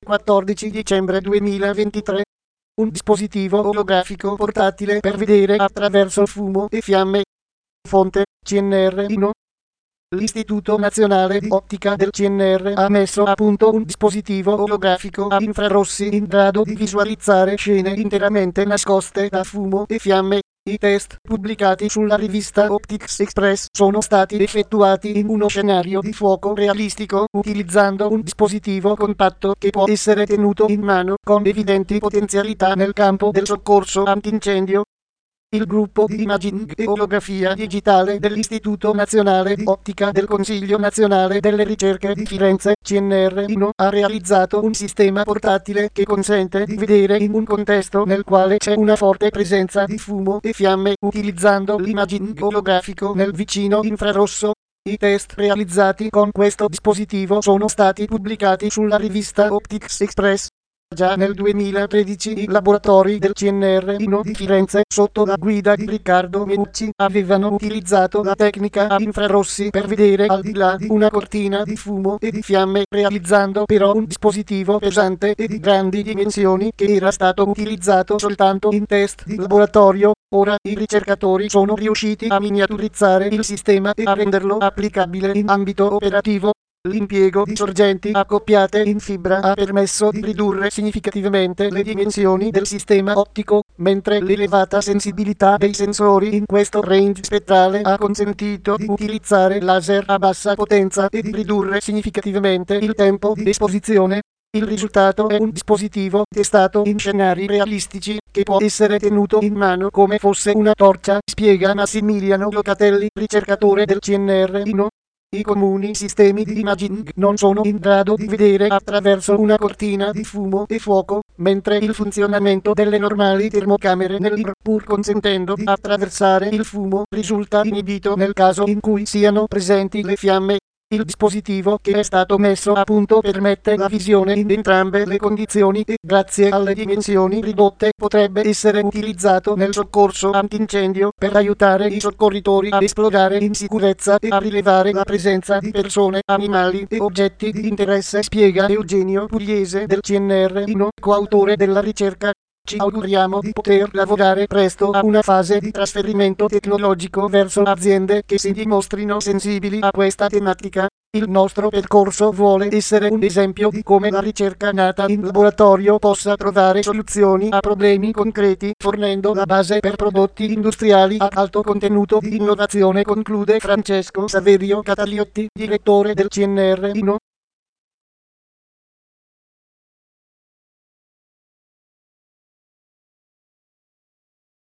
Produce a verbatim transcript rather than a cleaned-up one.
quattordici dicembre duemilaventitré. Un dispositivo olografico portatile per vedere attraverso fumo e fiamme. Fonte: C N R Uno. L'Istituto Nazionale di Ottica del C N R ha messo a punto un dispositivo olografico a infrarossi in grado di visualizzare scene interamente nascoste da fumo e fiamme. I test pubblicati sulla rivista Optics Express sono stati effettuati in uno scenario di fuoco realistico utilizzando un dispositivo compatto che può essere tenuto in mano con evidenti potenzialità nel campo del soccorso antincendio. Il gruppo di Imaging e Olografia Digitale dell'Istituto Nazionale di Ottica del Consiglio Nazionale delle Ricerche di Firenze, C N R Uno, ha realizzato un sistema portatile che consente di vedere in un contesto nel quale c'è una forte presenza di fumo e fiamme utilizzando l'imaging olografico nel vicino infrarosso. I test realizzati con questo dispositivo sono stati pubblicati sulla rivista Optics Express. Già nel duemilatredici i laboratori del C N R Uno di Firenze, sotto la guida di Riccardo Menucci, avevano utilizzato la tecnica a infrarossi per vedere al di là di una cortina di fumo e di fiamme, realizzando però un dispositivo pesante e di grandi dimensioni che era stato utilizzato soltanto in test di laboratorio. Ora i ricercatori sono riusciti a miniaturizzare il sistema e a renderlo applicabile in ambito operativo. L'impiego di sorgenti accoppiate in fibra ha permesso di ridurre significativamente le dimensioni del sistema ottico, mentre l'elevata sensibilità dei sensori in questo range spettrale ha consentito di utilizzare laser a bassa potenza e di ridurre significativamente il tempo di esposizione. Il risultato è un dispositivo testato in scenari realistici che può essere tenuto in mano come fosse una torcia, spiega Massimiliano Locatelli, ricercatore del C N R Uno. I comuni sistemi di imaging non sono in grado di vedere attraverso una cortina di fumo e fuoco, mentre il funzionamento delle normali termocamere nell'I R, pur consentendo di attraversare il fumo, risulta inibito nel caso in cui siano presenti le fiamme. Il dispositivo che è stato messo a punto permette la visione in entrambe le condizioni e, grazie alle dimensioni ridotte, potrebbe essere utilizzato nel soccorso antincendio per aiutare i soccorritori a esplorare in sicurezza e a rilevare la presenza di persone, animali e oggetti di interesse, spiega Eugenio Pugliese del C N R Uno, coautore della ricerca. Ci auguriamo di poter lavorare presto a una fase di trasferimento tecnologico verso aziende che si dimostrino sensibili a questa tematica. Il nostro percorso vuole essere un esempio di come la ricerca nata in laboratorio possa trovare soluzioni a problemi concreti, fornendo la base per prodotti industriali ad alto contenuto di innovazione, conclude Francesco Saverio Cataliotti, direttore del C N R Uno.